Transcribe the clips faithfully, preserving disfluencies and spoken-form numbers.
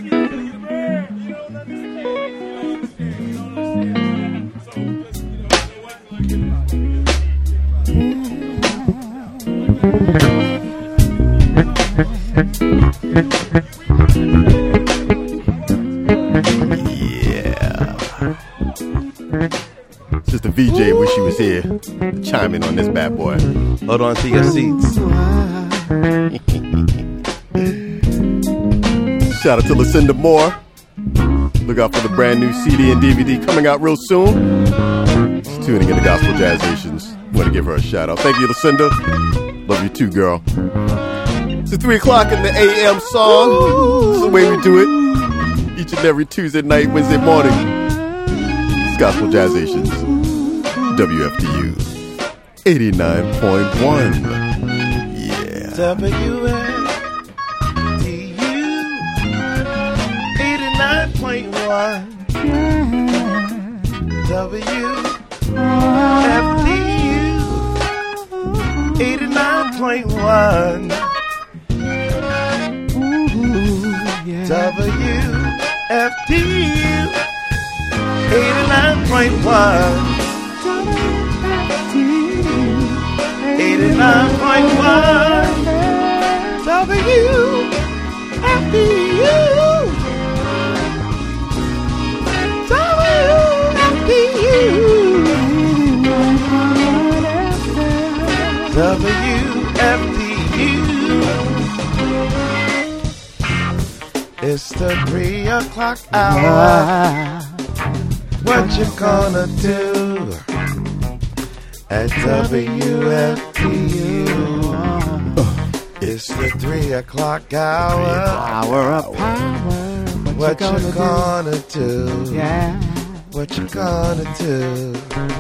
Sister V J, wish she was here, chiming on this bad boy. Hold on to your seats. Shout out to Lucinda Moore. Look out for the brand new C D and D V D coming out real soon. She's tuning in to Gospel Jazz Nations. Want to give her a shout out. Thank you, Lucinda. Love you too, girl. It's three o'clock in the A M song. This is the way we do it. Each and every Tuesday night, Wednesday morning. It's Gospel Jazz Nations. W F D U eighty-nine point one. Yeah. W F D U eighty-nine point one. W F D U eighty-nine point one. W F D U eighty-nine point one. eighty-nine point one W F D U W F D U W F D U. It's the three o'clock hour. What you gonna do at W F D U? It's the three o'clock hour. Hour of power. What, what you gonna, gonna do? do? Yeah. What you gonna do?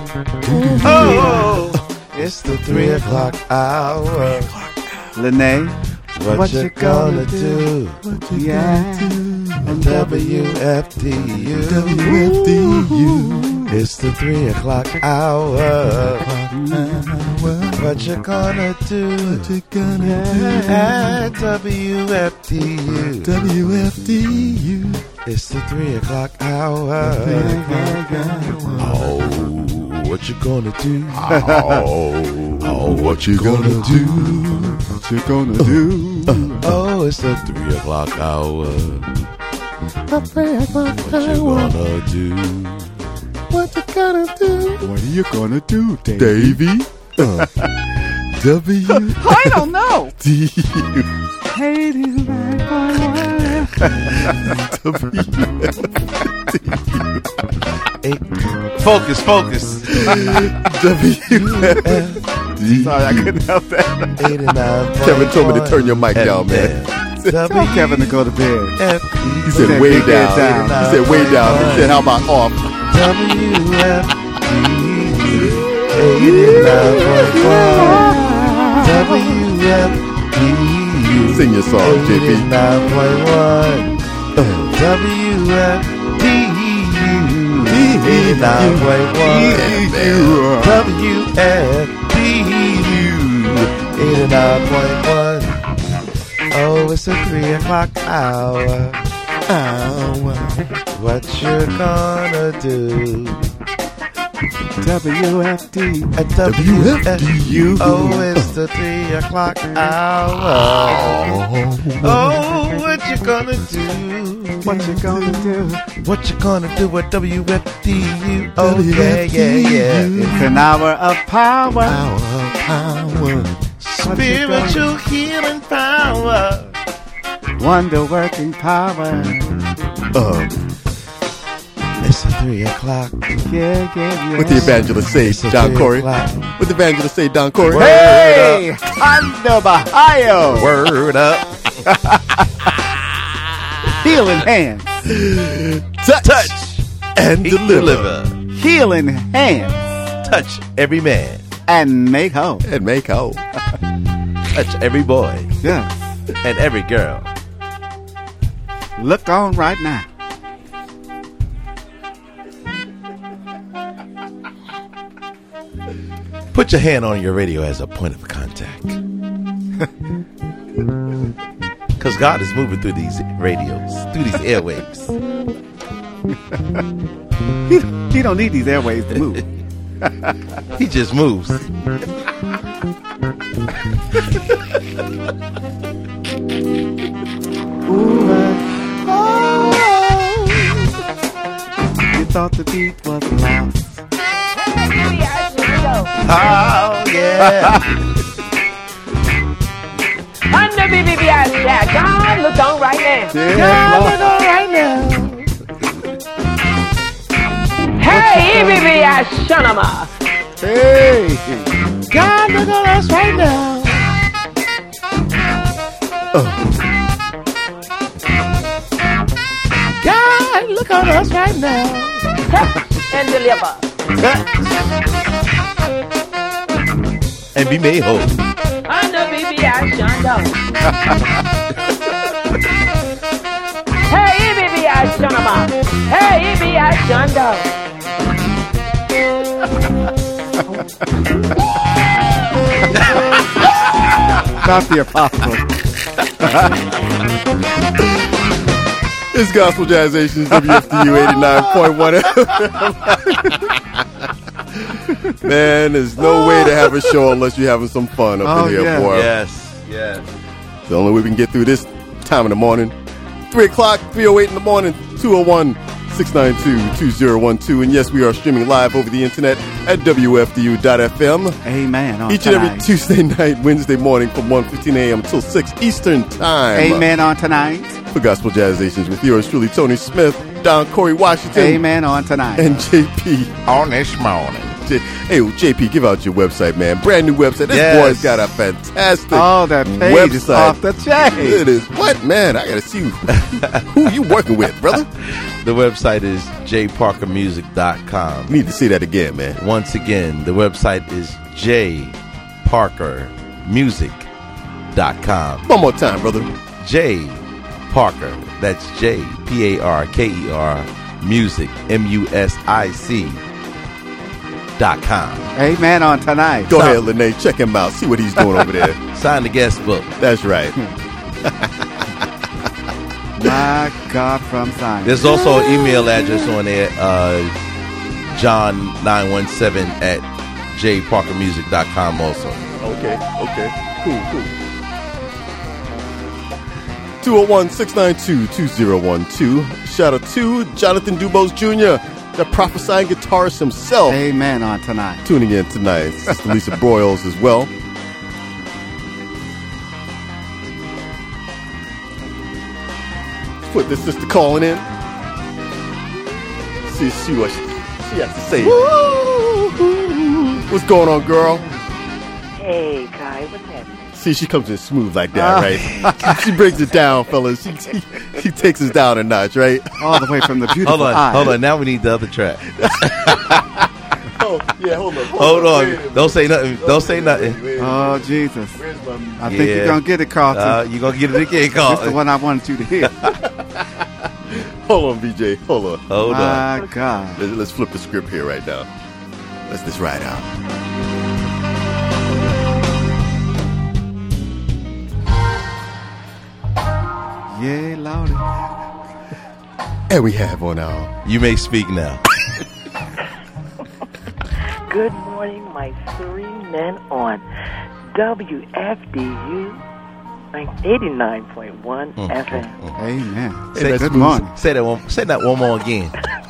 Oh, it's the three o'clock hour. Lene, what, what you gonna, gonna do? What you yeah. gonna do? W F D U. W F D U. It's the three o'clock hour. What you gonna do? What you gonna do? At W F D U. W F D U. It's the three o'clock hour. Oh, what you gonna do? Oh, oh what you gonna do? What you gonna do? Oh, it's the three o'clock hour. The three o'clock what you gonna do? What you gonna do? What are you gonna do, Davey? Davey? Uh, W. I don't know. D. U. Hey, do you like my W. Hey, focus, focus. W. D. Sorry, I couldn't help that. eighty-nine. Kevin told me to turn your mic down, man. Tell Kevin to go to bed. F- he said said way down. down. He said way down. He said, how about off? W F D eighty-nine point one. W F D Sing your song, J P. eighty-nine point one. W F D eighty-nine point one. W F D eighty-nine point one. Oh, it's the three o'clock hour. Hour. What you gonna do? W F D. At W F D U. Oh, it's the three o'clock hour. Oh, what you gonna do? What you gonna do? What you gonna do at W F D U? Oh, yeah, yeah, yeah. It's an hour of power. Hour of power. Spiritual healing power. Wonder working power. Uh, It's a three o'clock. Yeah, yeah, yeah. what the evangelist say, It's a Don three Corey? o'clock. What the evangelist say, Don Corey? Hey, Hondo Bahio. Word up. Healing hands. Touch, Touch and Heal, deliver. deliver. Healing hands. Touch every man. And make whole. And make hope. Touch every boy. Yes. And every girl. Look on right now. Put your hand on your radio as a point of contact. Because God is moving through these radios, through these airwaves. He, he don't need these airways to move. He just moves. Ooh, uh, oh, you thought the beat was lost. Oh, yeah. Under B B B I Shack. God, look on right now. Yeah, God, Lord. look on right now. Hey, B B B I Shanama. Hey, God, look on us right now. God, look on us right now. And deliver. And be made whole. Under B B I Shando. Hey, B B I Shanama. Hey, B B I Shando. not the apostle. It's Gospel Jazzations, W F D U eighty-nine point one F M. Man, there's no way to have a show unless you're having some fun up Oh, in here, yeah. boy. Yes, yes. It's the only way we can get through this time in the morning. three o'clock, three oh eight in the morning, two oh one, six nine two, two oh one two. And yes, we are streaming live over the internet at W F D U dot F M. Amen. On Each and tonight. every Tuesday night, Wednesday morning from one fifteen a.m. until six Eastern Time. Amen on tonight. For Gospel Jazzations with yours truly, Tony Smith, Don Corey Washington, Amen on tonight. and J P. On this morning. J- hey, well, J P, give out your website, man. Brand new website. This Yes. boy's got a fantastic oh, that page is website. off the chain. It is. What, man? I got to see who, who you working with, brother. The website is j parker music dot com. You need to see that again, man. Once again, the website is j parker music dot com. One more time, brother. J Parker, that's J P A R K E R music, M U S I C dot com. Amen on tonight. Go So- ahead, Lene. Check him out. See what he's doing over there. Sign the guest book. That's right. My God from Zion. There's also an email address on there, uh, john nine one seven at j parker music dot com also. Okay, okay. Cool, cool. two oh one, six nine two, two oh one two. Shout out to Jonathan Dubose Junior, the prophesying guitarist himself, Amen on tonight. tuning in tonight. Sister Lisa Broyles as well. Put this sister calling in. See, see what she, she has to say. What's going on, girl? Hey, Guy, what's happening? See, she comes in smooth like that, right? She brings it down, fellas. She, she, she takes us down a notch, right? All the way from the beautiful Hold on, eye. hold on. Now we need the other track. Oh, yeah, hold on. Hold Wait a on. minute. Don't say nothing. Don't say nothing. Wait, wait, wait. Oh, Jesus. Where's my... I think Yeah. you're going to get it, Carlton. Uh, you're going to get it again, That's the Carl. one I wanted you to hear. Hold on, B J. Hold on. Hold on. My God. Let's, let's flip the script here right now. Let's just ride out. Yeah, Lordy. And we have on our... You may speak now. Good morning, my three men on W F D U eighty-nine point one Mm, F M. Amen. Say, that's Good smooth. morning. say that one. Say that one more again.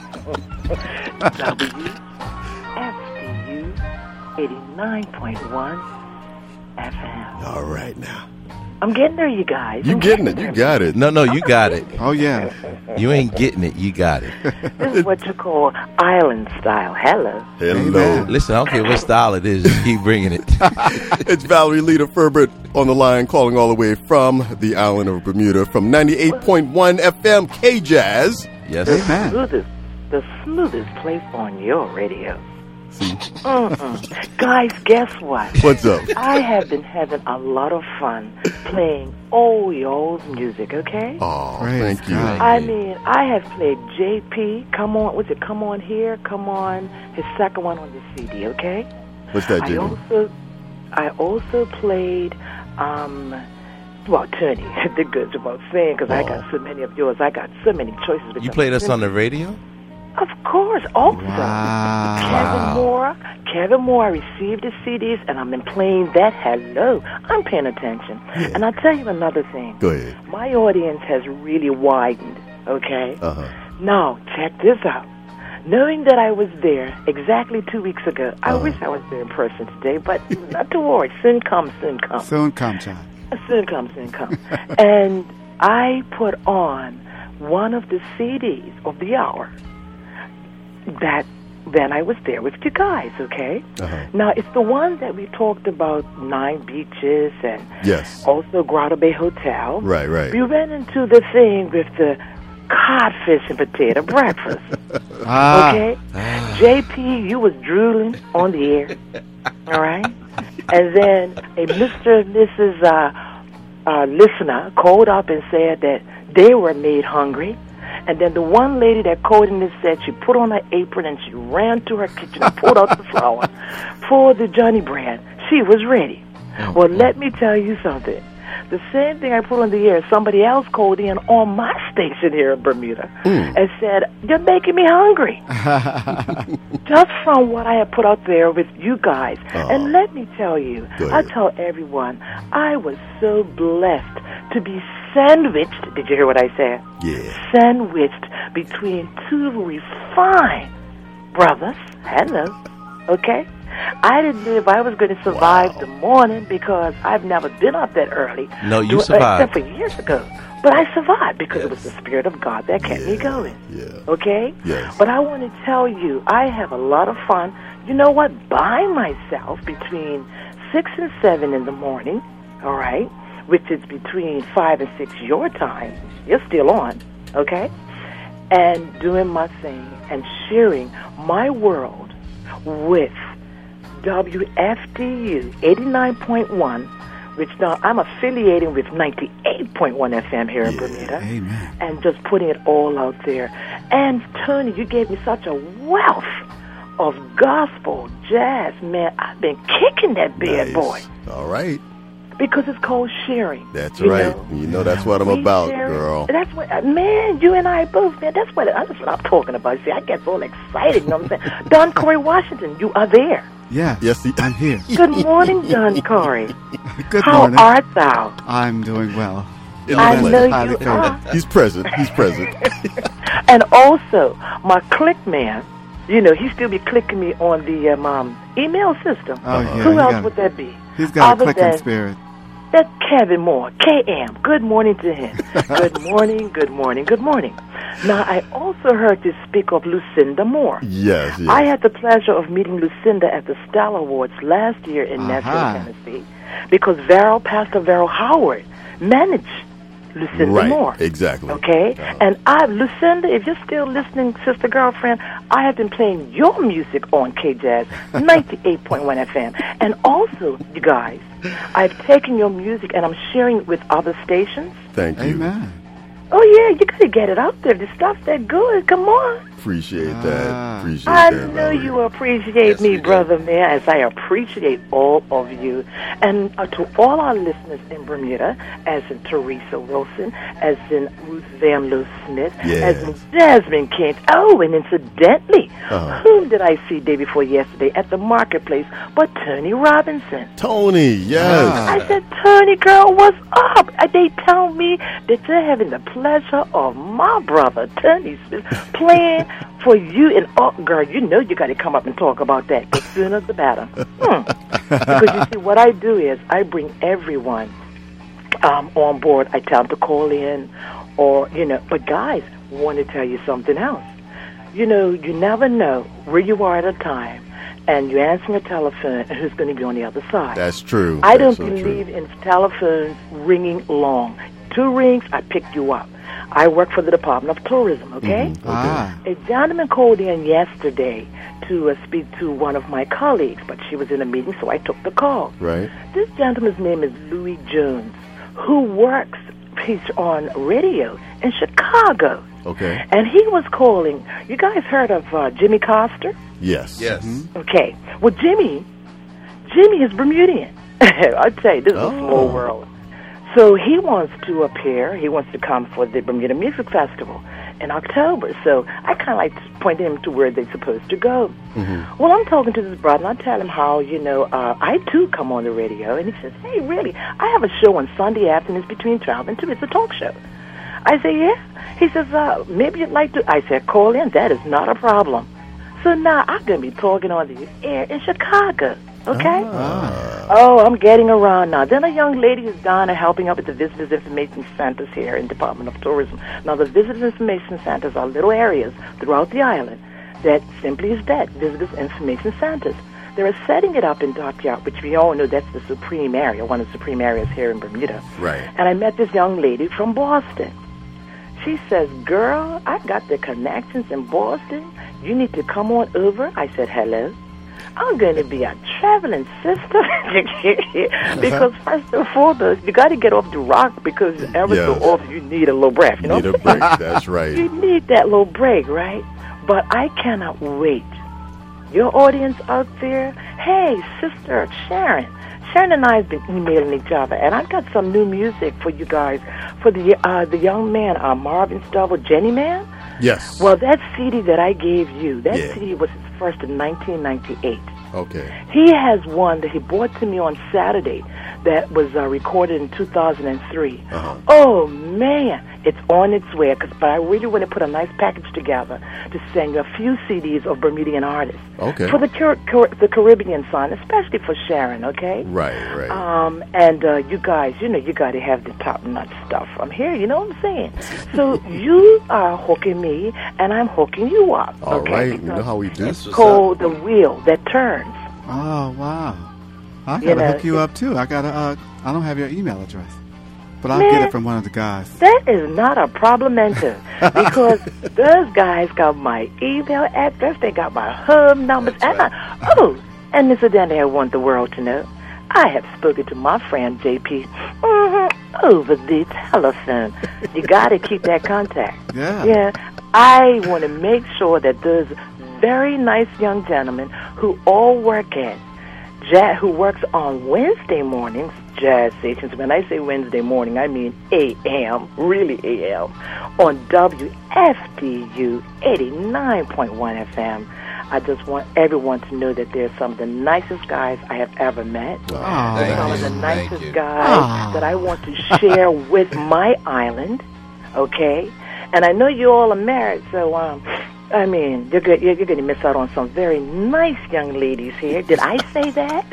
W F D U eighty-nine point one F M. All right, now. I'm getting there, you guys. You I'm getting it. You got it. No, no, you got it. Oh, yeah. You ain't getting it. You got it. This is what you call island style. Hello. Hello. Amen. Listen, I don't care what style it is. Just keep bringing it. It's Valerie Lita Ferbert on the line, calling all the way from the island of Bermuda from ninety-eight point one F M K-Jazz. Yes. Amen. Smoothest, the smoothest place on your radio. See, Mm-mm. Guys, guess what? what's up? I have been having a lot of fun playing old y'all's music, okay? Oh, Praise thank you. God. I mean, I have played J P, Come On, what's it, Come On Here, Come On, his second one on the C D, okay? What's that, I Jimmy? also, I also played um, Well, Tony, the good's about saying, because I Oh. got so many of yours. I got so many choices. You played us on the radio? Of course, also. Wow. Kevin Moore, Kevin Moore, I received his C Ds, and I've been playing that. Hello. I'm paying attention. And I'll tell you another thing. Go ahead. My audience has really widened, okay? Uh-huh. Now, check this out. Knowing that I was there exactly two weeks ago, I Uh-huh. wish I was there in person today, but not to worry. Soon come, soon come. Soon come, child. Soon come, soon come. And I put on one of the C Ds of the hour that then I was there with you guys, okay? Uh-huh. Now, it's the one that we talked about, Nine Beaches and Yes. also Grotto Bay Hotel. Right, right. We ran into the thing with the codfish and potato breakfast. Ah. Okay? J P, you was drooling on the air. All right? And then a Mister and Missus Uh, uh, listener called up and said that they were made hungry. And then the one lady that called in and said she put on her apron and she ran to her kitchen and pulled out the flour for the Johnny bread. She was ready. Well, let me tell you something. The same thing I put on the air, somebody else called in on my station here in Bermuda and said, "You're making me hungry." Just from what I had put out there with you guys. Oh. And let me tell you, Go I ahead. tell everyone, I was so blessed to be sandwiched. Did you hear what I said? Yeah. Sandwiched between two refined brothers. Hello. Okay? I didn't know if I was going to survive Wow. the morning because I've never been up that early. No, you Do- survived. Except for years ago. But I survived because it was the Yes. Spirit of God that kept me Yeah, going. yeah. Okay? Yes. But I want to tell you, I have a lot of fun. You know what? By myself between six and seven in the morning, all right? Which is between five and six your time. You're still on, okay? And doing my thing and sharing my world with W F D U eighty-nine point one, which now I'm affiliating with ninety-eight point one F M here in Yeah. Bermuda, Amen. and just putting it all out there. And Tony, you gave me such a wealth of gospel, jazz, man. I've been kicking that bad Nice. boy All right. because it's called sharing. That's you right. know? You know that's what I'm We about, share it. girl. That's what, uh, man, you and I both, man. That's what, that's what I'm talking about. See, I get all excited, you know what I'm saying? Don Corey Washington, you are there. Yeah. Yes, he- I'm here. Good morning, Don Corey. Good How morning. art thou? I'm doing well. In I the know flesh. highly you favored. are. He's present. He's present. And also, my click man, you know, he still be clicking me on the um, um, email system. Oh, yeah. Who he else got- would that be? He's got Other a clicking than- spirit. That's Kevin Moore, K M. Good morning to him. Good morning, good morning, good morning. Now, I also heard you speak of Lucinda Moore. Yes, yes. I had the pleasure of meeting Lucinda at the Stella Awards last year in Nashville, Aha. Tennessee, because Varel, Pastor Varel Howard managed Lucinda right. Moore. Exactly. Okay? Uh-huh. And I, Lucinda, if you're still listening, sister girlfriend, I have been playing your music on K-Jazz ninety-eight point one F M. And also, you guys, I've taken your music and I'm sharing it with other stations. Thank you. Amen. Oh, yeah, you got to get it out there. The stuff's that good. Come on. Appreciate that. Ah. Appreciate I that. know Valerie. you appreciate Yes, me, we do. brother, man, as I appreciate all of you. And uh, to all our listeners in Bermuda, as in Teresa Wilson, as in Ruth Van Loo Smith, Yeah. as in Jasmine Kent. Oh, and incidentally, Uh-huh. whom did I see day before yesterday at the marketplace but Tony Robinson? Tony, yes. Ah. I said, Tony, girl, what's up? And they tell me that you're having the pleasure of my brother, Tony Smith, playing for you. And, oh, girl, you know you got to come up and talk about that. The sooner the better. Hmm. Because, you see, what I do is I bring everyone um, on board. I tell them to call in or, you know. But, guys, want to tell you something else. You know, you never know where you are at a time. And you're answering a telephone, and who's going to be on the other side. That's true. I That's don't so believe true. in telephones ringing long. Two rings, I picked you up. I work for the Department of Tourism, okay? Mhm. Ah. A gentleman called in yesterday to uh, speak to one of my colleagues, but she was in a meeting, so I took the call. Right? This gentleman's name is Louis Jones, who works he's on radio in Chicago. Okay. And he was calling. You guys heard of uh, Jimmy Coster? Yes. Yes. Okay. Well, Jimmy, Jimmy is Bermudian. I tell you, this is Oh. a small world. So he wants to appear. He wants to come for the Bermuda Music Festival in October. So I kind of like to point him to where they're supposed to go. Mm-hmm. Well, I'm talking to this brother, and I tell him how, you know, uh, I, too, come on the radio. And he says, hey, really? I have a show on Sunday afternoons between twelve and two. It's a talk show. I say, yeah. He says, uh, maybe you'd like to. I said, call in. That is not a problem. So now I'm going to be talking on the air in Chicago. Okay? Ah. Oh, I'm getting around now. Then a young lady is down and helping out with the Visitors Information Centers here in Department of Tourism. Now, the Visitors Information Centers are little areas throughout the island that simply is that, Visitors Information Centers. They're setting it up in Dockyard, which we all know that's the supreme area, one of the supreme areas here in Bermuda. Right. And I met this young lady from Boston. She says, girl, I got the connections in Boston. You need to come on over. I said, hello. I'm going to be a traveling sister. Because first and foremost, you got to get off the rock because ever Yeah. so often you need a little breath. You know Need a what I'm break. That's right. You need that little break, right? But I cannot wait. Your audience out there, hey, sister Sharon. Sharon and I have been emailing each other, and I've got some new music for you guys. For the uh, the young man, uh, Marvin Stubble, Jenny Man. Yes. Well, that C D that I gave you, that Yeah. C D was his first in nineteen ninety-eight. Okay. He has one that he brought to me on Saturday that was uh, recorded in two thousand three. Uh-huh. Oh, man, it's on its way. Cause, but I really want to put a nice package together to send you a few C Ds of Bermudian artists. Okay. For the, Car- Car- the Caribbean side, especially for Sharon, okay? Right, right. Um, and uh, you guys, you know, you got to have the top-notch stuff from here, you know what I'm saying? So you are hooking me, and I'm hooking you up, All okay? right. You Because know how we do. it's called the wheel that turns. Oh, wow. I You gotta know, hook you it- up too. I gotta. Uh, I don't have your email address, but I'll Man. get it from one of the guys. That is not a problemento because those guys got my email address, they got my home numbers, and I, oh, and incidentally, I want the world to know I have spoken to my friend J P mm-hmm, over the telephone. You got to keep that contact. Yeah. Yeah, I want to make sure that those very nice young gentlemen who all work at Jazz, who works on Wednesday mornings, jazz stations. When I say Wednesday morning, I mean A M, really A M, on W F D U eighty-nine point one F M. I just want everyone to know that they're some of the nicest guys I have ever met. Oh, Thank Some you. of the Thank nicest you. guys Ah. that I want to share with my island, okay? And I know you all are married, so um, I mean, you're good, you're, you're going to miss out on some very nice young ladies here. Did I say that?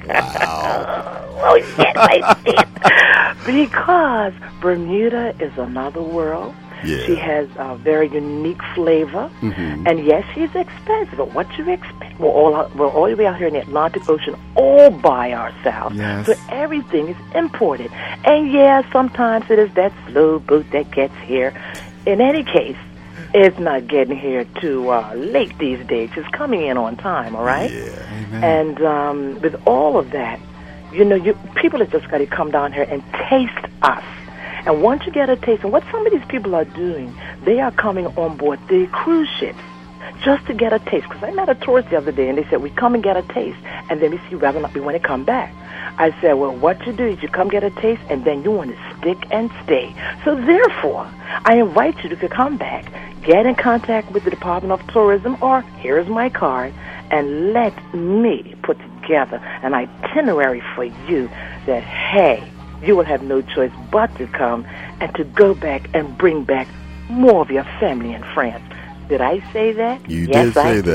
Wow. Oh, yes, I did. Because Bermuda is another world. Yeah. She has a very unique flavor. Mhm. And yes, she's expensive, but what you expect? We're all, out, we're all the way out here in the Atlantic Ocean all by ourselves. Yes. So everything is imported. And yeah, sometimes it is that slow boat that gets here. In any case, it's not getting here too uh, late these days. It's coming in on time, all right? Yeah. Amen. And um, with all of that, you know, you people have just got to come down here and taste us. And once you get a taste, and what some of these people are doing, they are coming on board the cruise ships just to get a taste. Because I met a tourist the other day, and they said, we come and get a taste, and then we see whether or not we want to come back. I said, well, what you do is you come get a taste, and then you want to stick and stay. So therefore, I invite you to come back, get in contact with the Department of Tourism, or here's my card, and let me put together an itinerary for you that, hey, you will have no choice but to come and to go back and bring back more of your family and friends. Did I say that? You yes, did say I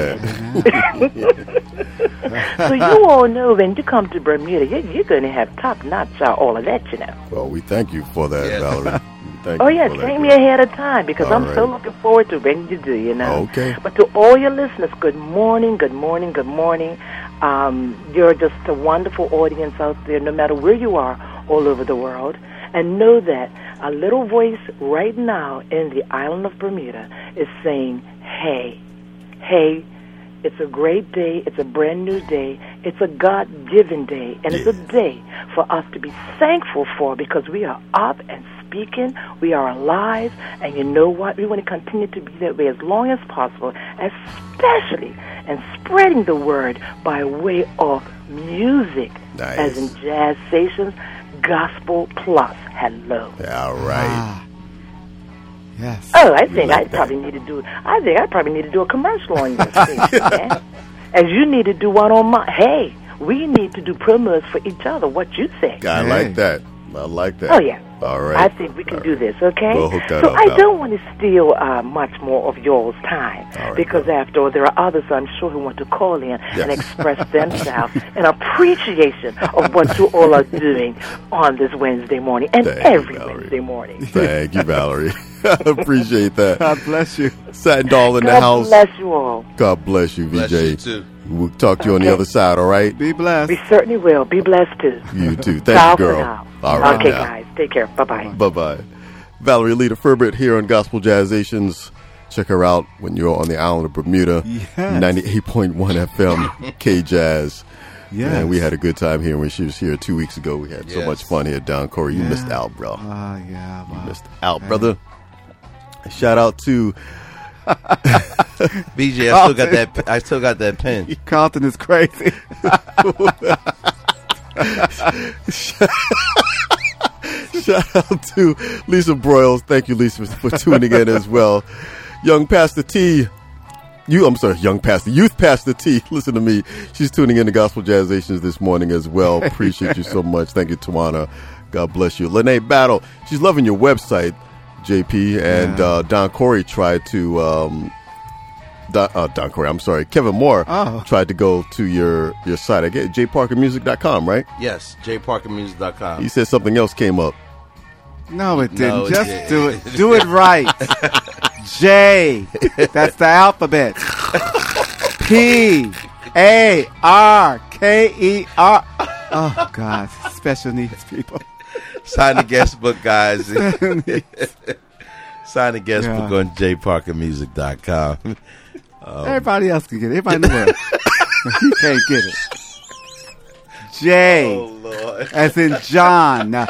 that. So you all know when you come to Bermuda, you're, you're going to have top-notch uh, all of that, you know. Well, we thank you for that, Yes. Valerie. Thank Oh, you yeah, for that, tell me girl. ahead of time because All I'm so right. looking forward to when you do, you know. Okay. But to all your listeners, good morning, good morning, good morning. Um, you're just a wonderful audience out there, no matter where you are, all over the world. And know that a little voice right now in the island of Bermuda is saying, hey, hey, it's a great day. It's a brand new day. It's a God-given day. And it's a day for us to be thankful for because we are up and speaking. We are alive. And you know what? We want to continue to be that way as long as possible, especially and spreading the word by way of music, Nice. as in jazz stations, Gospel Plus. Hello. All right. Ah. Yes. Oh, I think like I that. probably need to do. I think I probably need to do a commercial on your station, man. As you need to do one on my. Hey, we need to do promos for each other. What you say? I Hey. like that. I like that. Oh yeah. All right. I think we can do this, okay? We'll hook that so up, I Val. don't want to steal uh, much more of y'all's time All right, because Val. after all, there are others I'm sure who want to call in Yes. and express themselves in appreciation of what you all are doing on this Wednesday morning and Thank you, every Valerie. Wednesday morning. Thank you, Valerie. I appreciate that. God bless you. Satin Doll in the God house. bless you all. God bless you, Bless V J. you, too. We'll talk to you on the Okay. other side, all right? Be blessed. We certainly will. Be blessed too. You too. Thank Ciao you, for girl. now. All right. Okay, now. guys. Take care. Bye-bye. Bye-bye. Valerie Alita Furbert here on Gospel Jazzations. Check her out when you're on the island of Bermuda. Yes. ninety-eight point one F M K-Jazz. Yes. And we had a good time here when she was here two weeks ago. We had so Yes. much fun here, Don Corey. You Yeah. missed out, bro. Oh, yeah. You Wow. missed out, brother. Shout out to B J, I still got that. I still got that pen. Carlton is crazy. Shout out to Lisa Broyles. Thank you, Lisa, for tuning in as well. Young Pastor T. You, I'm sorry, Young Pastor, Youth Pastor T. Listen to me. She's tuning in to Gospel Jazzations this morning as well. Appreciate you so much. Thank you, Tawana. God bless you. Lene Battle. She's loving your website, J P. And Yeah. uh, Don Corey tried to. Um, Don, uh, Don Corey, I'm sorry. Kevin Moore Oh. tried to go to your, your site. I get j parker music dot com, right? Yes, j parker music dot com. He said something else came up. No, it didn't. No, it Just didn't. do it. Do it right. J. That's the alphabet. P. A. R. K. E. R. Oh, God. Special needs people. Sign the guest book, guys. Sign the guest Yeah. book on j parker music dot com. Everybody else can get it. Everybody in the world. He can't get it. J. Oh, Lord. As in John. Now,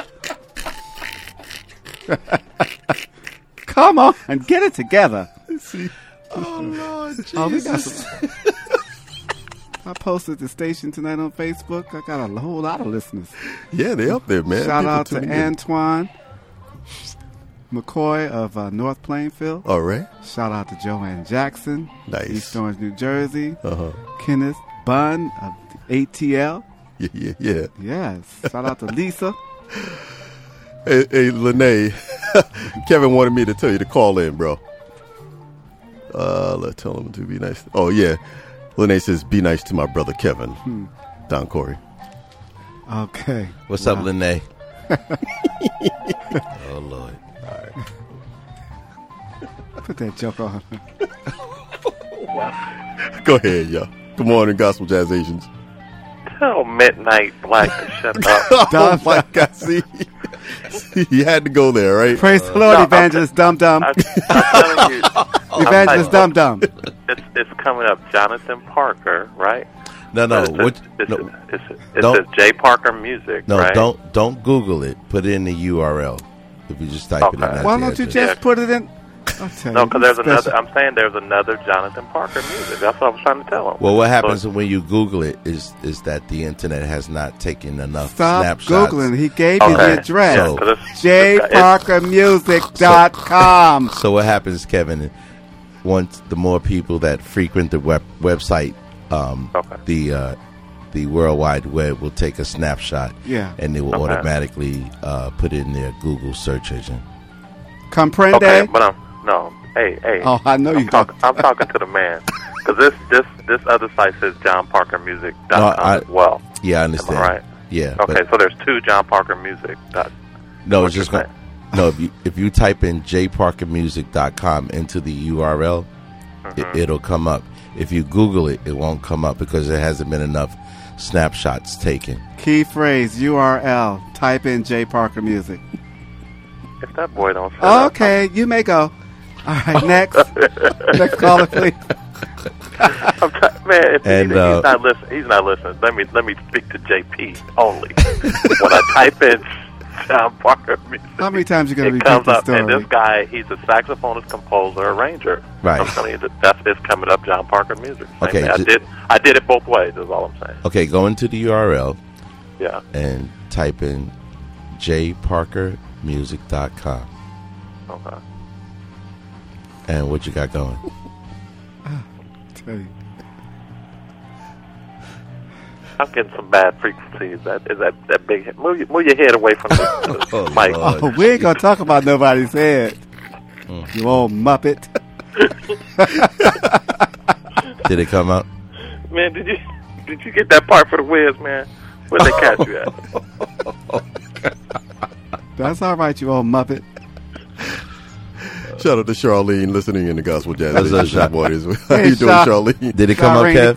come on and get it together. Oh, Lord Jesus. Oh, we got some. I posted the station tonight on Facebook. I got a whole lot of listeners. Yeah, they up there, man. Shout People out to tuning in. Antoine McCoy of uh, North Plainfield. All right. Shout out to Joanne Jackson, Nice. East Orange, New Jersey. Uh-huh. Kenneth Bunn of A T L. Yeah, yeah, yeah. Yes. Shout out to Lisa. Hey, hey Lene, Kevin wanted me to tell you to call in, bro. Uh, let's tell him to be nice. Oh, yeah. Lene says, be nice to my brother Kevin. Hmm. Don Corey. Okay. What's Wow. up, Lene? Oh, Lord. Put that joke on. Go ahead, yo. Good morning, Gospel Jazzations. Tell Midnight Black to shut up. Oh, Done. my God. See, see, you had to go there, right? Praise the Lord, no, Evangelist Dum Dum. I, I'm telling you, Evangelist Dum Dum. it's, it's coming up. Jonathan Parker, right? No, no. It's, What, it's, no, it's, it Don't- says J Parker Music, no right? don't don't Google it. Put it in the U R L. If you just type it in. Okay. that's Why the don't you address. just put it in? I'll tell No, you, because there's special. another. I'm saying there's another Jonathan Parker Music. That's what I was trying to tell him. Well, what happens So, when you Google it is is that the internet has not taken enough Stop snapshots. Googling. He gave you Okay. the address. So- 'cause it's- J it's- Parker Music dot com. So what happens, Kevin? Once the more people that frequent the web website, um, Okay. the uh, the World Wide Web will take a snapshot, Yeah. and they will Okay. automatically uh, put it in their Google search engine. Comprende? Okay, but I'm no. Hey, hey. Oh, I know I'm you talking. don't. I'm talking to the man. Because this this this other site says John Parker Music No, dot com I- as well. Yeah, I Am understand. I right? Yeah, Okay, but so there's two John Parker Music. Dot, no, what it's just you're going no. If you if you type in j parker music dot com into the U R L, Mm-hmm. it, it'll come up. If you Google it, it won't come up because there hasn't been enough snapshots taken. Key phrase U R L. Type in J Parker Music. if that boy don't. shut up, Okay, you may go. All right, next. Next caller, please. I'm try- man, if And, he, uh, he's not listening, he's not listening. Let me let me speak to J P only. When I type in John Parker Music, How many times you gonna it repeat comes the up, and story? this guy, he's a saxophonist, composer, arranger. Right. I'm telling you that that's it's coming up. John Parker Music. Same Okay, thing. I ju- did I did it both ways. Is all I'm saying. Okay, go into the U R L Yeah. and type in j parker music dot com. Okay. And what you got going? Tell you. I'm getting some bad frequencies. That is that that big. Move your, move your head away from the, the Oh, mic. Lord. Oh, we ain't gonna talk about nobody's head. Mm. You old muppet. Did it come out? Man, did you did you get that part for the Wiz, man? Where'd they catch you at? That's all right, you old muppet. Shout out to Charlene listening in the Gospel Jazz. That's a shot. How Hey, you doing, Char- Charlene? Did it come Sorry. out, Kev?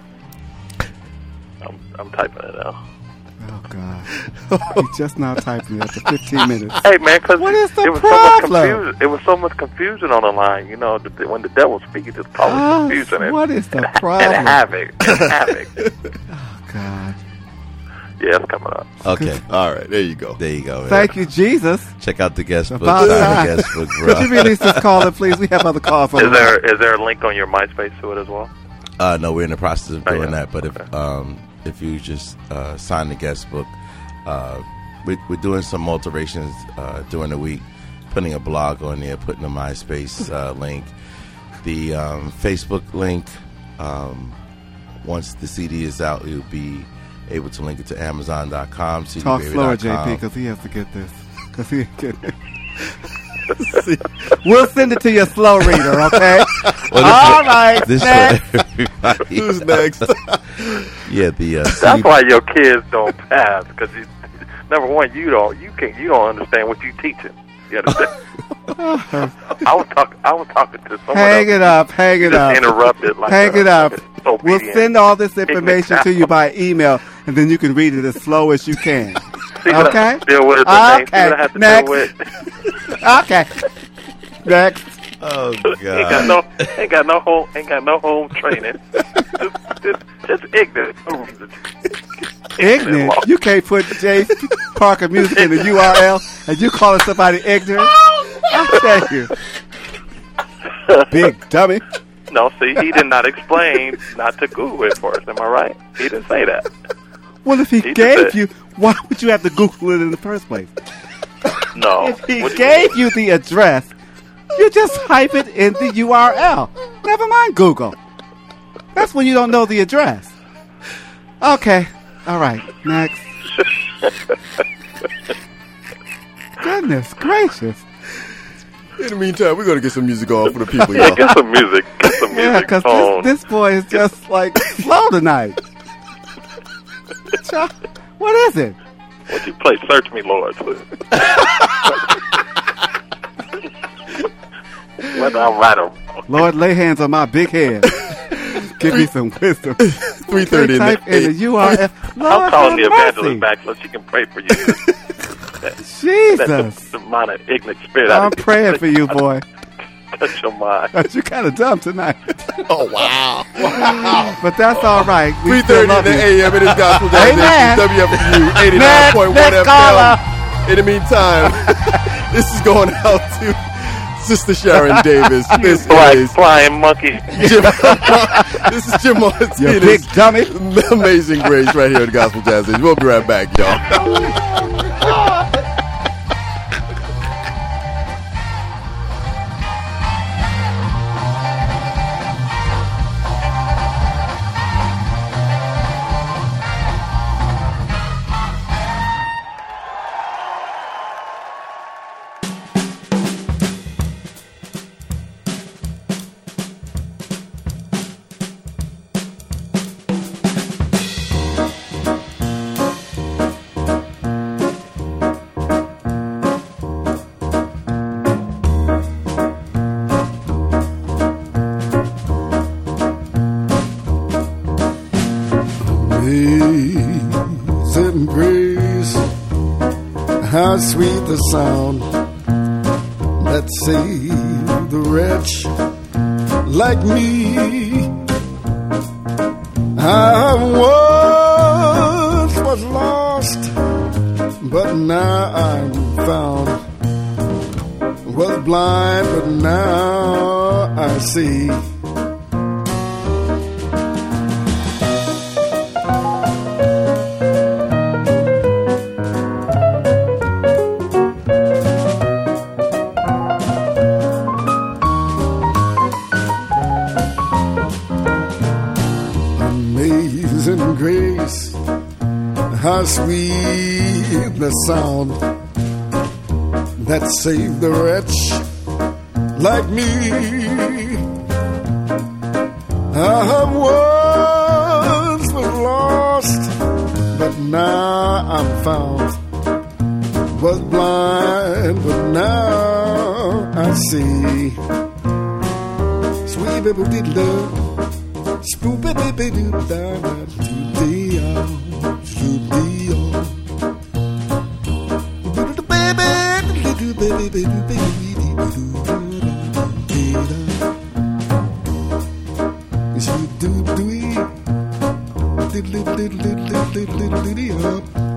I'm, I'm typing it out. Oh God, he's just now typing it after fifteen minutes. Hey, man, because What is the it was so much problem? confusion. It was so much confusion on the line. You know, the, when the devil's speaking, just causes Oh, confusion and, what is the and, problem? and havoc. And havoc. Oh God, Yeah, it's coming up. Okay. All right, there you go. There you go. man. thank you, Jesus. Check out the guest book. About Sign time. the guest book, Could you bro. release this caller, please? We have other calls. on Is the there line. is there a link on your MySpace to it as well? Uh, no, we're in the process of Oh, doing yeah. that. But Okay. if um, if you just uh, sign the guest book, uh, we, we're doing some alterations uh, during the week, putting a blog on there, putting a MySpace uh, link, the um, Facebook link. Um, once the C D is out, you'll be able to link it to Amazon dot com. Talk slower, J P, because he has to get this. Because he get it. We'll send it to your slow reader, okay? Well, All right, This next. for everybody. Who's next? Yeah, the uh, C That's D. why your kids don't pass because number one, you don't you can you don't understand what you teaching. You understand? I was talking. I was talking to someone. Hang else. it up, hang it Just up. interrupted. Like Hang a- it up. like a We'll disobedient send all this ignorant information to you child. by email, and then you can read it as slow as you can. See what I Okay? have to deal with it today. Okay. See what I have to Next. deal with. Okay. Next. Oh ain't got God. no, ain't got no home, ain't got no home training. just, just, just ignorant. Ignorant. You can't put J. Parker Music in the U R L, and you calling somebody ignorant? I tell you. Big dummy. No, see, he did not explain not to Google it for us. Am I right? He didn't say that. Well, if he He gave did. you, why would you have to Google it in the first place? No. If he What do you gave you the address, you just type it in the U R L. Never mind Google. That's when you don't know the address. Okay. All right. Next. Goodness gracious. In the meantime, we're going to get some music on for the people, Yeah, y'all. get some music. Get some music. Yeah, because on. this, this boy is just like slow tonight. Child, what is it? What you play Search Me, Lord? Whether I'm right or wrong. Lord, lay hands on my big head. Give me some wisdom. three thirty in Type in the the U R L. Lord, I'm calling the have evangelist mercy. back so she can pray for you. That Jesus. the demon of ignorant spirit out I'm of you. praying for you, boy. Touch your mind. You're kind of dumb tonight. Oh, wow. But that's all right. We three still thirty in love the you. A M. It is Gospel Jazz Amen. Nation, W F U eighty-nine point one Next, F next caller. M. In the meantime, this is going out to Sister Sharon Davis. This Fly, is flying monkey. Jim. This is Jim You big Martinez. dummy. Amazing Grace right here at the Gospel Jazz Nation. We'll be right back, y'all. Amazing grace, how sweet the sound that saved the wretch like me. I once was lost, but now I'm found. Was blind, but now I see. how sweet the sound that saved the wretch like me. I once was lost, but now I'm found. Was blind, but now I see. Sweet baby did love, spook baby baby da da do dee oh, do dee oh. Do baby do baby baby baby do dee da. Is you do do it, did did did did did did did dee oh.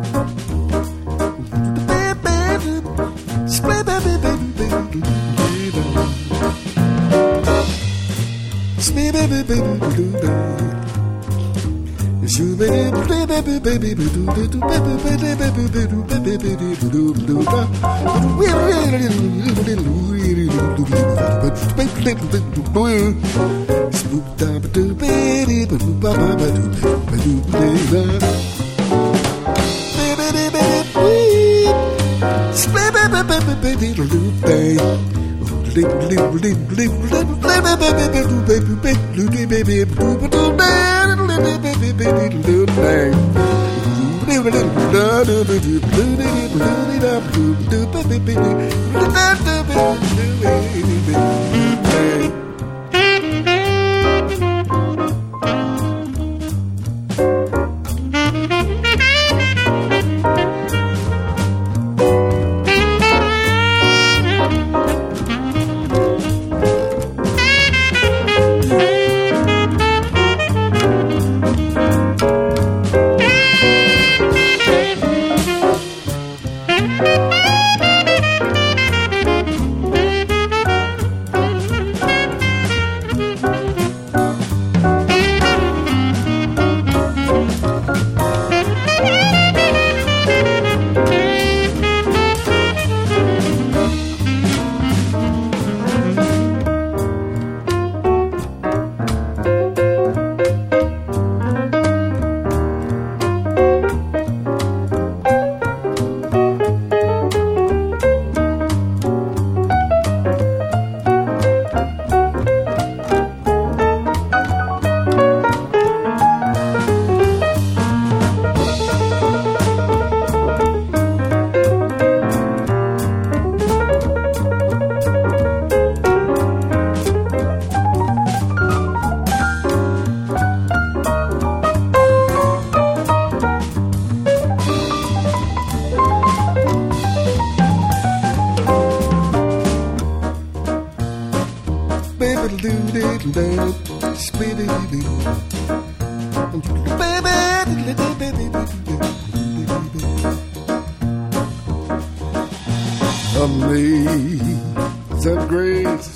Amazing grace,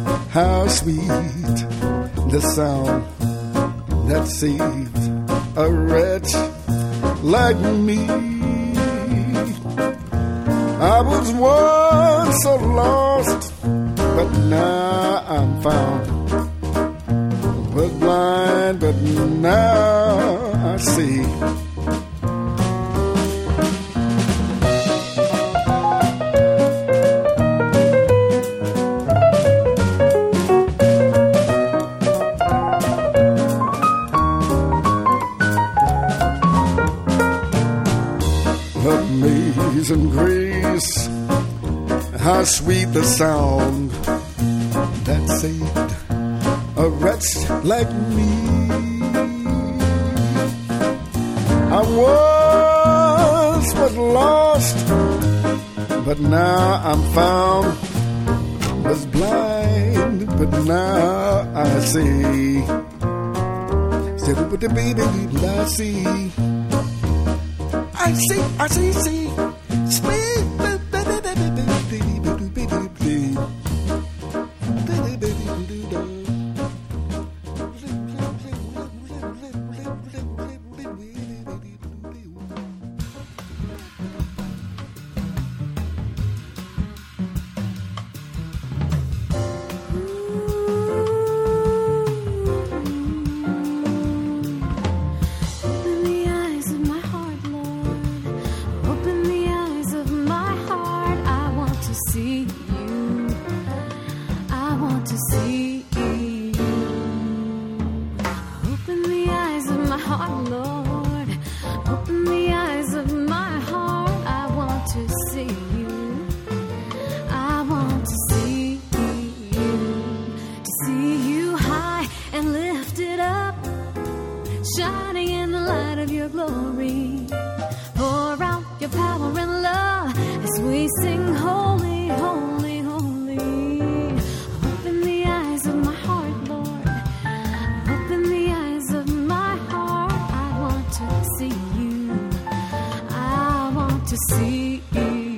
how sweet the sound that saved a wretch like me. I was once so lost, but now I'm found. Was blind, but now I see. Amazing grace, how sweet the sound that saved a wretch like me. I once was lost, but now I'm found. Was blind, but now I see. Said, but the baby, I see. I see, I see, see. Sweet, baby, baby, baby, baby, baby, baby, baby. In the eyes of my heart, Lord, see you. I want to see you. Open the eyes of my heart, Lord. Open the eyes of my heart. I want to see you. I want to see you. To see you high and lifted up, shining in the light of your glory. Pour out your power and love as we sing holy, holy, holy. Open the eyes of my heart, Lord. Open the eyes of my heart. I want to see you. I want to see you.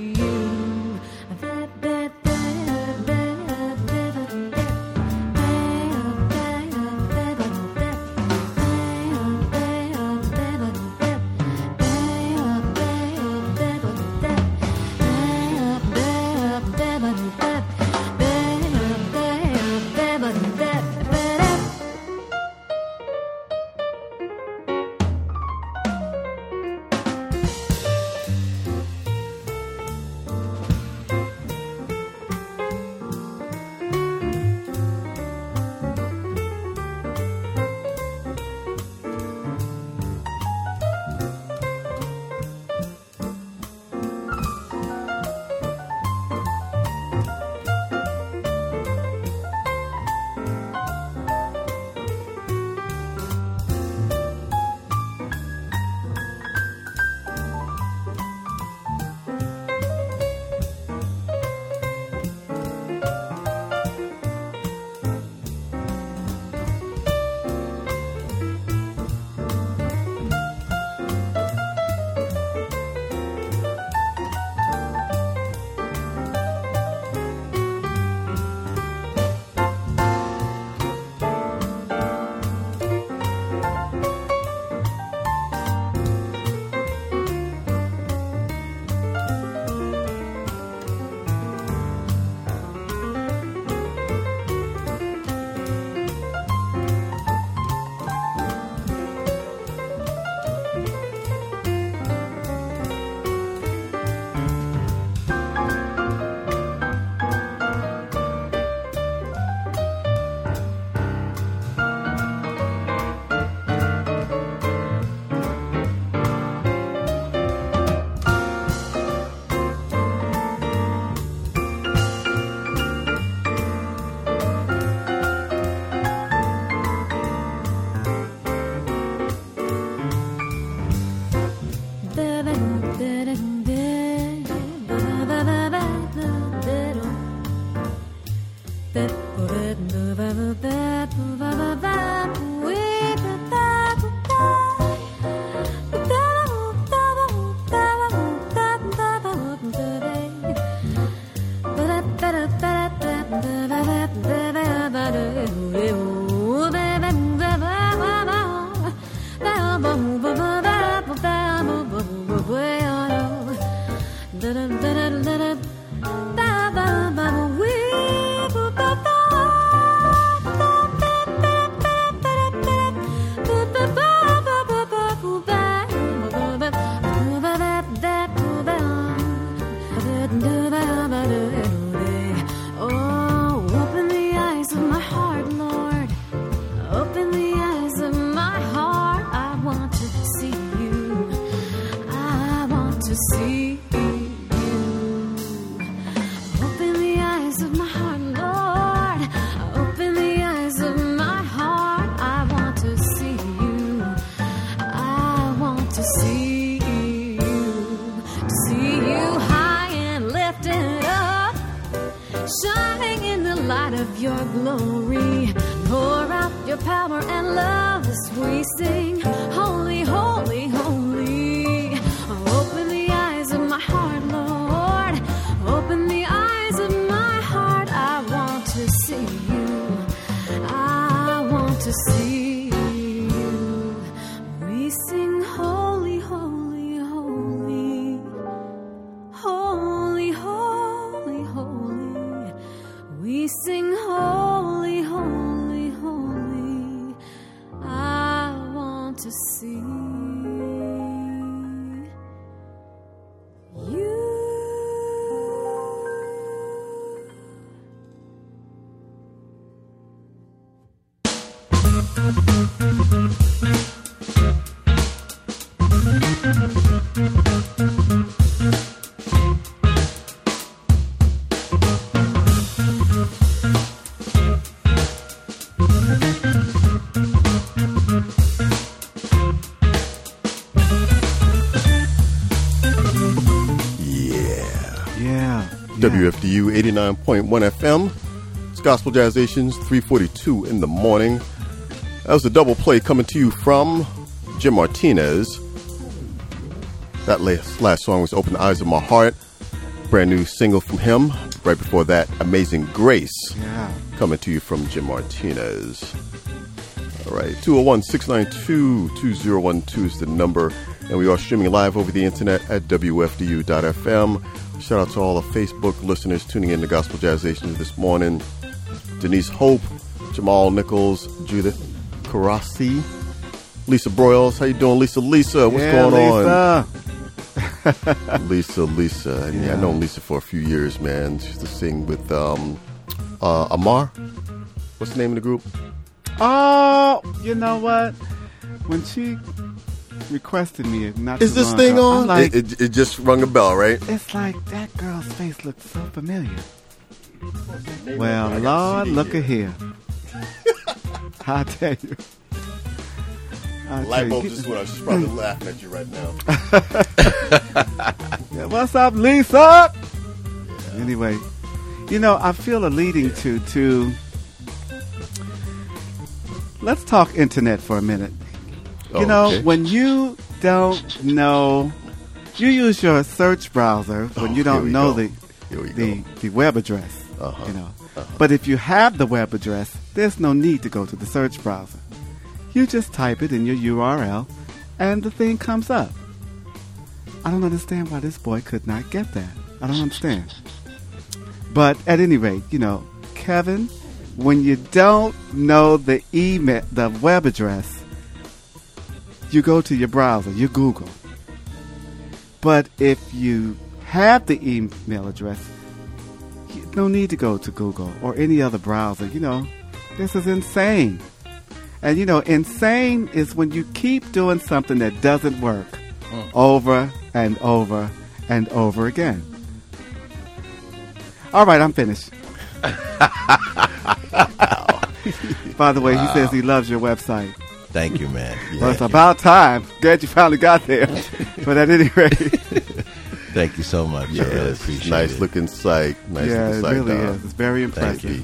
Oh, open the eyes of my heart, Lord. Open the eyes of my heart. I want to see you. I want to see you. Open the eyes of my heart, Lord. Open the eyes of my heart. I want to see you. I want to see you. To see you high and lifted up, shining in the light of your glory. Pour out your power and love as we sing holy, holy, holy. Open the eyes of my heart, Lord. Open the eyes of my heart. I want to see you. I want to see you. We sing holy, holy, holy. Holy, holy, holy. We sing holy, holy, holy. I want to see you. W F D U eighty-nine point one F M. It's Gospel Jazz Stations, three forty-two in the morning. That was a double play coming to you from Jim Martinez. That last, last song was Open the Eyes of My Heart. Brand new single from him. Right before that, Amazing Grace. Yeah. Coming to you from Jim Martinez. All right, two oh one, six nine two, two oh one two is the number. And we are streaming live over the internet at W F D U dot F M. Shout out to all the Facebook listeners tuning in to Gospel Jazz Stations this morning. Denise Hope, Jamal Nichols, Judith Karasi, Lisa Broyles. How you doing, Lisa? Lisa, what's yeah, going Lisa. on? Lisa, Lisa. And yeah. yeah, I've known Lisa for a few years, man. She used to sing with um, uh, Amar. What's the name of the group? Oh, you know what? When she requested me not Is too this long thing ago, on? like, it, it, it just rung a bell, right? It's like that girl's face looks so familiar. Well, Lord, look at here. I tell you. I Light bulb just went off. She's probably laughing at you right now. Yeah, what's up, Lisa? Yeah. Anyway, you know, I feel a leading to to. Let's talk internet for a minute. You oh, know, okay. when you don't know, you use your search browser when Oh, you don't here we know go. the Here we the, go. the web address. Uh-huh. You know, Uh-huh. but if you have the web address, there's no need to go to the search browser. You just type it in your U R L, and the thing comes up. I don't understand why this boy could not get that. I don't understand. But at any rate, you know, Kevin, when you don't know the email, the web address, you go to your browser, you Google. But if you have the email address, you no need to go to Google or any other browser. You know, this is insane. And, you know, insane is when you keep doing something that doesn't work mm. over and over and over again. All right, I'm finished. By the way, wow. He says he loves your website. Thank you, man. Yeah. Well, it's about time. Glad you finally got there. But at any rate. Thank you so much. Yes. I really appreciate nice it. Nice looking site. Nice yeah, looking it site. really dog. is. It's very impressive.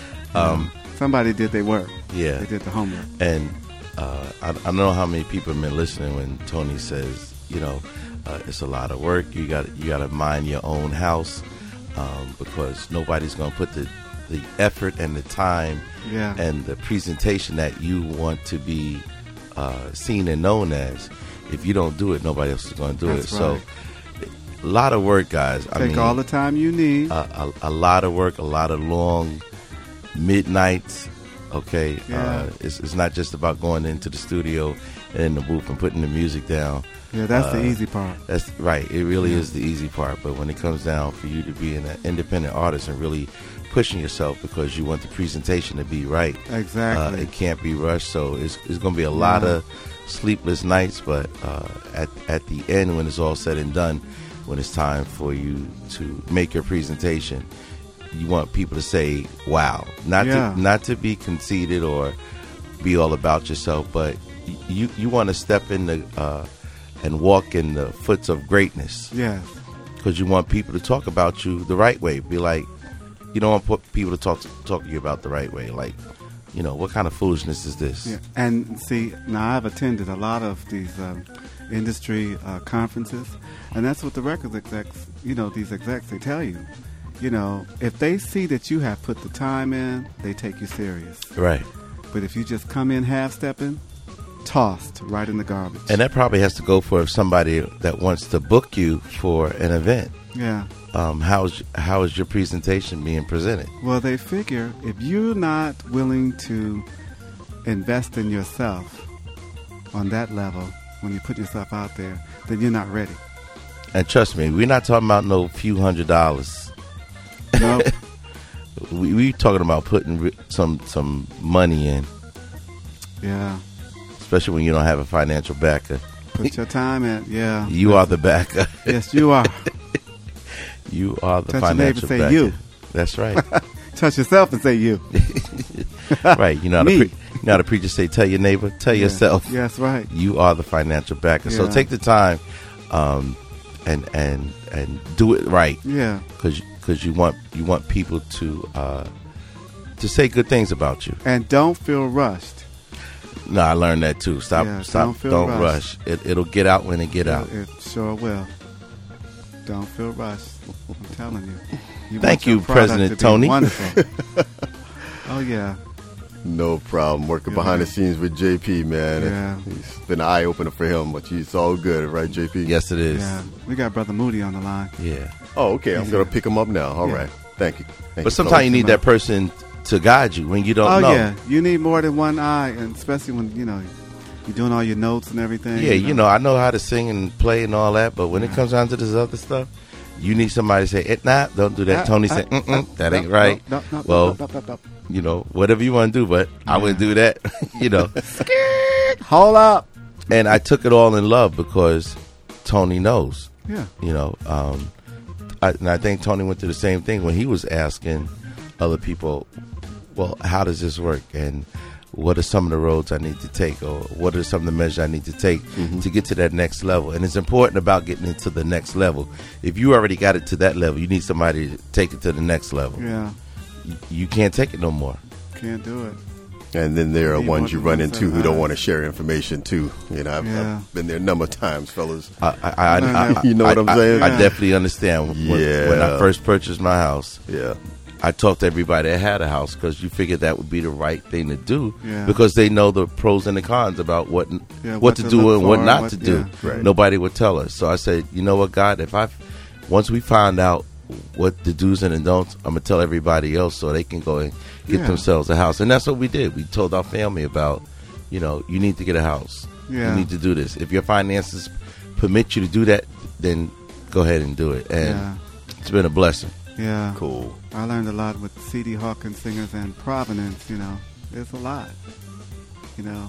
Um, Somebody did their work. Yeah. They did the homework. And uh, I, I don't know how many people have been listening when Tony says, you know, uh, it's a lot of work. You got you got to mind your own house um, because nobody's going to put the, the effort and the time yeah. and the presentation that you want to be uh, seen and known as. If you don't do it, nobody else is going to do That's it. Right. So a lot of work, guys. Take I mean, all the time you need. A, a, a lot of work, a lot of long midnights. Okay, yeah. uh, it's, it's not just about going into the studio and in the booth and putting the music down. Yeah, that's uh, the easy part. That's right. It really yeah. is the easy part. But when it comes down for you to be an independent artist and really pushing yourself because you want the presentation to be right, exactly, uh, it can't be rushed. So it's, it's going to be a lot yeah. of sleepless nights. But uh, at at the end, when it's all said and done, when it's time for you to make your presentation, you want people to say, wow, not yeah. to not to be conceited or be all about yourself, but you you want to step in the uh, and walk in the foots of greatness. Yes. Because you want people to talk about you the right way. Be like, you don't want people to talk to, talk to you about the right way. Like, you know, what kind of foolishness is this? Yeah. And see, now I've attended a lot of these um, industry uh, conferences, and that's what the record execs, you know, these execs, they tell you. You know, if they see that you have put the time in, they take you serious. Right. But if you just come in half-stepping, tossed right in the garbage. And that probably has to go for somebody that wants to book you for an event. Yeah. Um, how's how is your presentation being presented? Well, they figure if you're not willing to invest in yourself on that level, when you put yourself out there, then you're not ready. And trust me, we're not talking about no few hundred dollars. No. we we talking about putting some some money in. Yeah. especially when you don't have a financial backer. Put your time in. Yeah. You are the backer. Yes, you are. You are the Touch your neighbor, financial say backer. you. That's right. Touch yourself and say you. Right. You know how Me. the pre- you know how the preacher say, tell your neighbor, tell Yeah. yourself. Yeah, that's right. You are the financial backer. So Yeah. take the time um, and and and do it right. Yeah. Because because you want you want people to uh, to say good things about you. And don't feel rushed. No, I learned that too. Stop, Yeah, stop, don't feel don't rushed. rush. It, it'll get out when it get out. It sure will. Don't feel rushed. I'm telling you. You Thank want your you, product President to be Tony. Wonderful. Oh yeah. No problem. Working Yeah. behind the scenes with J P, man. Yeah. It's been an eye opener for him, but it's all good, right, J P? Yes, it is. Yeah. We got Brother Moody on the line. Yeah. Oh, okay. I'm Yeah. going to pick him up now. All Yeah. right. Thank you. Thank But you, sometimes you fellas. need that person to guide you when you don't Oh know. yeah. You need more than one eye, and especially when you know you're doing all your notes and everything. Yeah, you know, I know how to sing and play and all that, but when it comes down to this other stuff, you need somebody to say, "It not, don't do that." Uh, Tony uh, said, Mm-mm, uh, "That no, ain't right." no, no, no, well, no, no, no, no. you know, whatever you want to do, but I wouldn't do that. You know, Hold up. and I took it all in love because Tony knows. Yeah. You know, um, I, and I think Tony went through the same thing when he was asking other people, "Well, how does this work?" and what are some of the roads I need to take, or what are some of the measures I need to take to get to that next level? And it's important about getting into the next level. If you already got it to that level, you need somebody to take it to the next level. Yeah. You, you can't take it no more. Can't do it. And then there are Need ones more you than run one into set of who don't eyes. want to share information, too. You know, I've, Yeah. I've been there a number of times, fellas. I, I, I, No, I, no. I- You know what I- I'm I- saying? I, Yeah. definitely understand. When, Yeah. when I first purchased my house, Yeah. I talked to everybody that had a house because you figured that would be the right thing to do Yeah. because they know the pros and the cons about what Yeah, what, what to, to do look and what for, not what- to do. yeah. Right. Nobody would tell us. So I said, you know what, God, if I once we find out what the do's and the don'ts, I'm gonna tell everybody else so they can go and get Yeah. themselves a house. And that's what we did. We told our family about, you know, you need to get a house. Yeah. You need to do this. If your finances permit you to do that, then go ahead and do it. And Yeah. it's been a blessing. Yeah. Cool. I learned a lot with C D Hawkins Singers and Providence, you know. There's a lot. You know.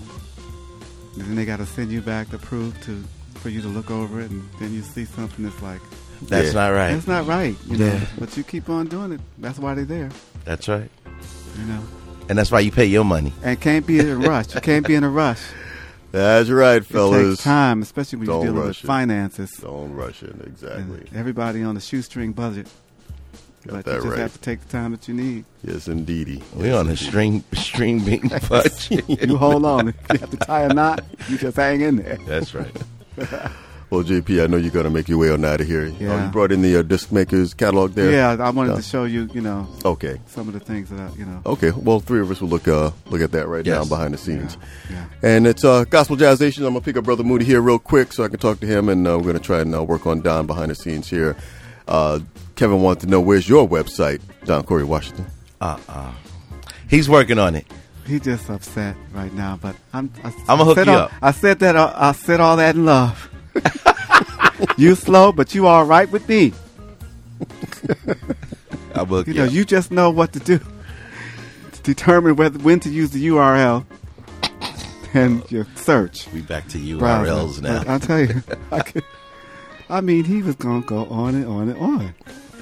And then they gotta send you back the proof to for you to look over it, and then you see something that's like That's Yeah. not right. that's not right, you know. Yeah. But you keep on doing it. That's why they're there. That's right. You know. And that's why you pay your money. And can't be in a rush. You can't be in a rush. That's right, It fellas. takes time, especially when Don't you're dealing with rush it. finances. Don't rush it. Exactly. And everybody on the shoestring budget. Got But that you just right. have to take the time that you need. Yes, indeedy. We're on a string string bean budget. You hold on. If you have to tie a knot, you just hang in there. That's right. Well, J P, I know you're going to make your way on out of here. Oh, Yeah. you brought in the uh, disc makers catalog there? Yeah, I wanted Yeah. to show you, you know, Okay. some of the things that I, you know. Okay. Well, three of us will look uh, look at that right Yes. now behind the scenes. Yeah. And it's uh, Gospel Jazzations. I'm going to pick up Brother Moody here real quick so I can talk to him, and uh, we're going to try and uh, work on Don behind the scenes here. Uh, Kevin wanted to know, where's your website, Don Corey Washington? Uh-uh. He's working on it. He's just upset right now, but I'm. I, I'ma I hook said you all, up. I said that. Uh, I said all that in love. You slow, but you all right with me. I will. You know, you just know what to do to determine whether when to use the U R L and your search. We back to U R browser. Ls now. But I'll tell you, I, could, I mean, he was gonna go on and on and on.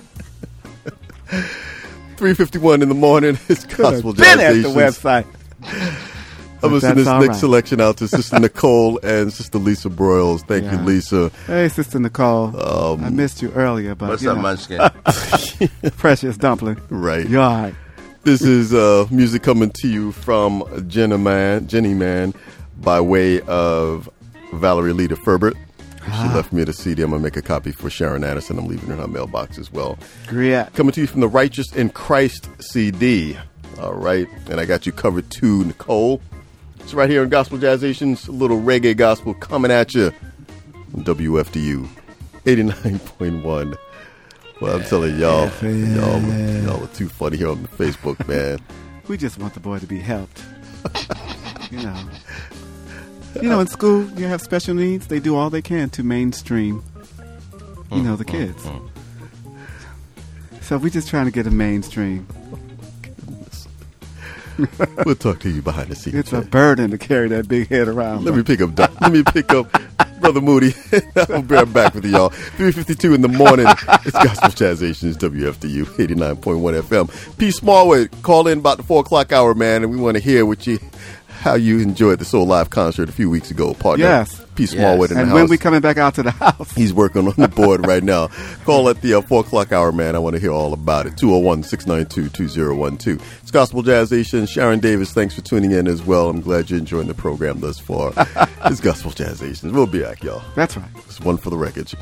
three fifty-one in the morning. It's Gospel Been at the Jazzations. website. I'm going to send That's this all next right. selection out to Sister Nicole and Sister Lisa Broyles. Thank you, Yeah. Lisa. Hey, Sister Nicole, Um, I missed you earlier, but What's you up, know, Munchkin? precious dumpling. Right. You all right? This is uh, music coming to you from Jenny Man, Jenny Man, by way of Valerie Lita Ferbert. She left me the C D. I'm going to make a copy for Sharon Anderson. I'm leaving it in her mailbox as well. Great. Coming to you from the Righteous in Christ C D. All right. And I got you covered too, Nicole. It's right here in Gospel Jazzations, a little reggae gospel coming at you on W F D U eighty-nine point one. Well, I'm telling y'all, y'all, y'all are too funny here on the Facebook, man. We just want the boy to be helped. You know. You know, in school, you have special needs. They do all they can to mainstream, you know, the kids. So we're just trying to get a mainstream. We'll talk to you behind the scenes. It's a burden to carry that big head around. Let me pick up. Doc- Let me pick up Brother Moody. I'll be right back with y'all. three fifty-two in the morning. It's Gospel Jazzations, W F D U eighty-nine point one F M. P. Smallwood, call in about the four o'clock hour, man, and we want to hear what you, how you enjoyed the Soul Live concert a few weeks ago. Partner Yes. P. Smallwood Yes. in the And house. when we coming back out to the house? He's working on the board right now. Call at the uh, four o'clock hour, man. I want to hear all about it. two oh one, six nine two, two oh one two. It's Gospel Jazzation. Sharon Davis, thanks for tuning in as well. I'm glad you're enjoying the program thus far. It's Gospel Jazzations. We'll be back, y'all. That's right. It's one for the record.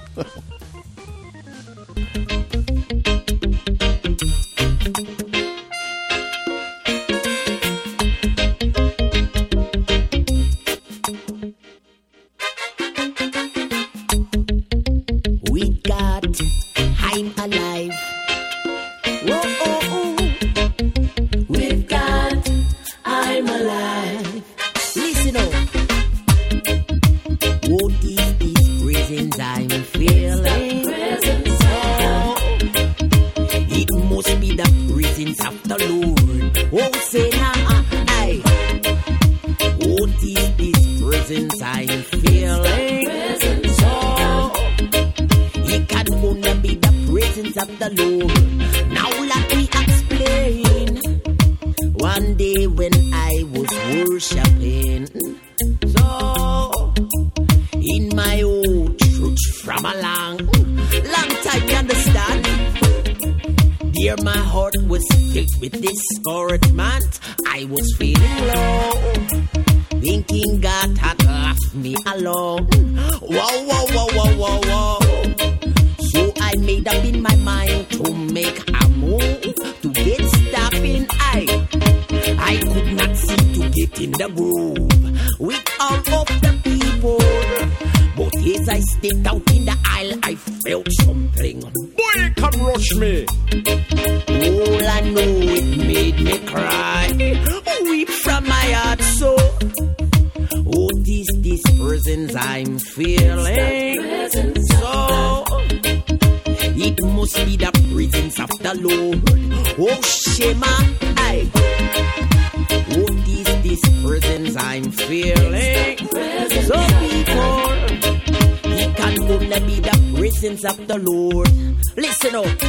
We got I'm alive. Whoa, oh, oh. We've got I'm alive. Listen up. What is these prisons I'm feeling? Oh, it must be the presence of the Lord. Oh, say now, I. What is these prisons I'm feeling? Oh, it can only be the presence of the Lord. Now let me explain. One day when I was worshiping, so in my old church from a long, long time, you understand? Dear, my heart was filled with discouragement. I was feeling low, thinking God had left me alone. Whoa, whoa, whoa, whoa, whoa, whoa. So I made up in my mind to make a move to get stopping. I, I could not seem to get in the groove with all of the people. But as I stepped out in the aisle, I felt something. Boy, come rush me. All I know, it made me cry, weep from my heart. So, oh, this, this presence I'm feeling. So, it must be the presence of the Lord. Oh, Shema, I. Oh, this, this presence I'm feeling. So, people, it can only be the presence of the Lord. Listen up.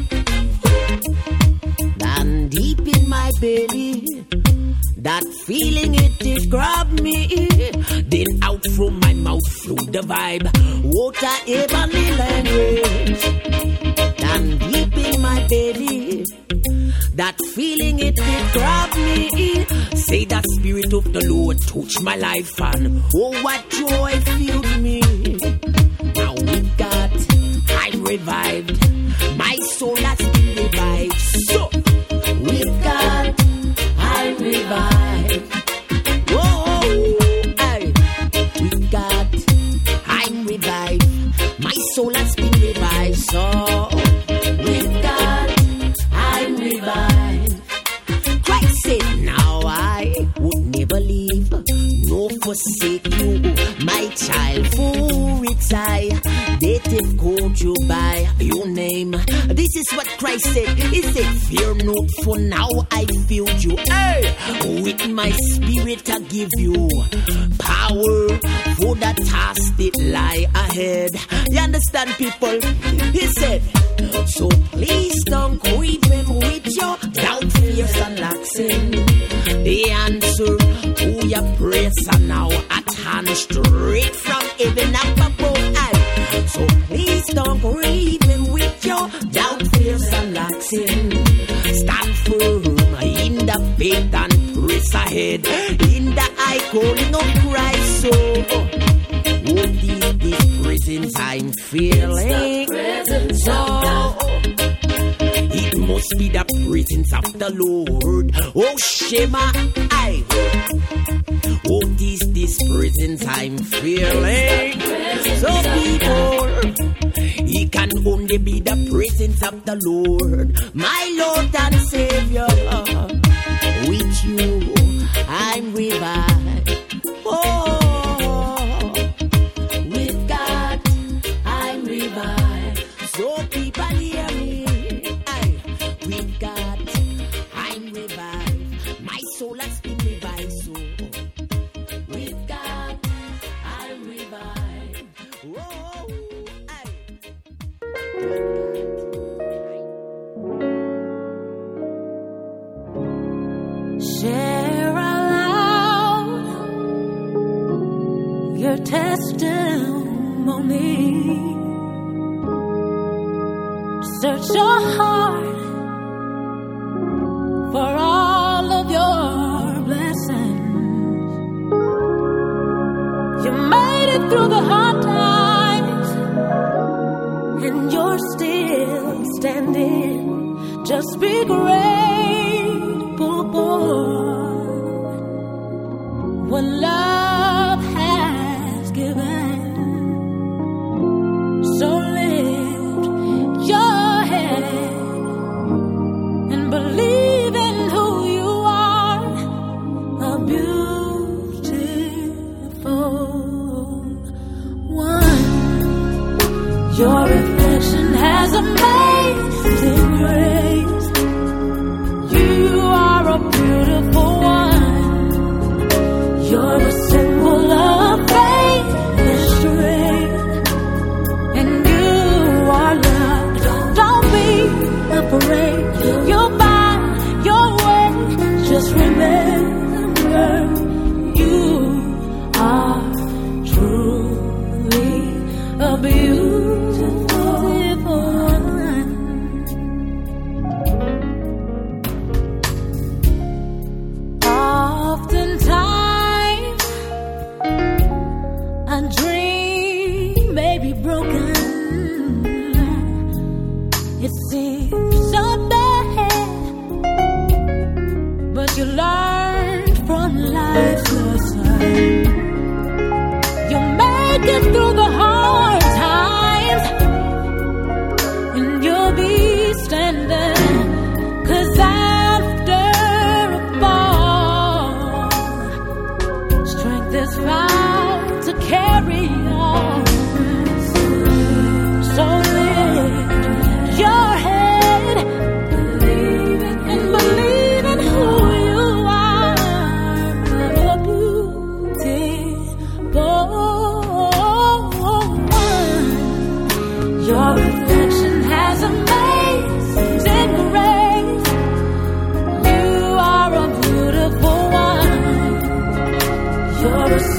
And deep in my belly, that feeling it did grab me. Then out from my mouth flew the vibe, water heavenly language. And deep in my belly, that feeling it did grab me. Say the Spirit of the Lord touched my life, and oh, what joy filled me. Now with God, I'm revived. My soul has been revived. So with God, I'm revived. Whoa, hey. With God, I'm revived. My soul has been revived. So with God, I'm revived. Christ said, now I would never leave, nor forsake you, my child. For it's I that have called you by your name. This is what Christ said. He said, fear not, for now I filled you. Hey, with my spirit I give you power for the task that lie ahead. You understand, people? He said, so please don't grieve him with your doubt, fears, and laxing. The answer to your prayers are now at hand, straight from heaven up above. Aye. So please don't grieve him with your doubt, fears, and laxing. Stand firm in the faith and press ahead in the high calling of Christ. So, oh, these, these prisons I'm feeling. So, it must be the presence of the Lord. Oh, Shema, I. Oh, these, these prisons I'm feeling. So, people, it can only be the presence of the Lord, my Lord and Savior. With you, I'm revived. Oh, with God, I'm revived. So, people, hear me. I, with God, I'm revived. My Share aloud your testimony. Search your heart for all of your blessings. You made it through the hard times, and you're still standing. Just be grateful for what love has given. So lift your head and believe in who you are. A beautiful one. Your reflection has amazing grace. You are a beautiful one. You're a symbol of faith and strength, and you are loved. Don't be afraid. You'll find your way. Just remember, you are truly a beautiful one. Oftentimes, a dream may be broken. It seems so bad, but you learn from life's lesson. You make it through the hard times, and you'll be standing. 'Cause after a fall, strength is found to carry on. So lift your head and believe in who you are. A beautiful one. Your reflection has amazing grace. You are a beautiful one. You're a